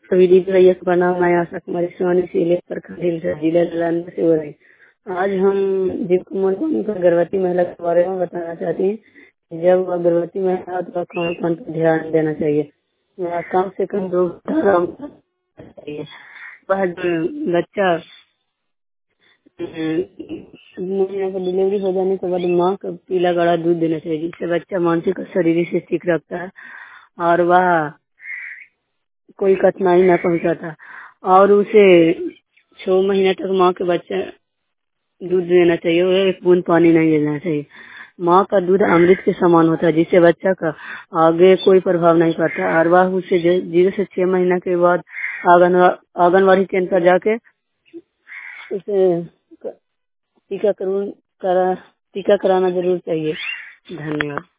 सभी दीदी भैया को प्रणाम। मैं आशा कुमारी सोनी सीले प्रखंड हिलसा जिला नालंदा से हो रही। आज हम दीप कुमार को गर्भवती महिला के बारे में बताना चाहती हैं कि जब वह गर्भवती महिला हो तो कौन कौन पर ध्यान देना चाहिए। वह कम से कम 2 घंटा आराम करना चाहिए। वह जो बच्चा महीना का डिलीवरी हो जाने के बाद माँ को पीला गाढ़ा दूध देना चाहिए, जिससे बच्चा मानसिक और शारीरिक से ठीक रखता है और वह कोई कठिनाई न पहुंचाता। और उसे 6 महीने तक माँ के बच्चे दूध देना चाहिए और 1 बूंद पानी नहीं देना चाहिए। माँ का दूध अमृत के समान होता है, जिससे बच्चा का आगे कोई प्रभाव नहीं पड़ता। और वह उसे 0 से 6 महीने के बाद आंगनवाड़ी केंद्र पर जाके उसे टीकाकरण टीका कराना जरूर चाहिए। धन्यवाद।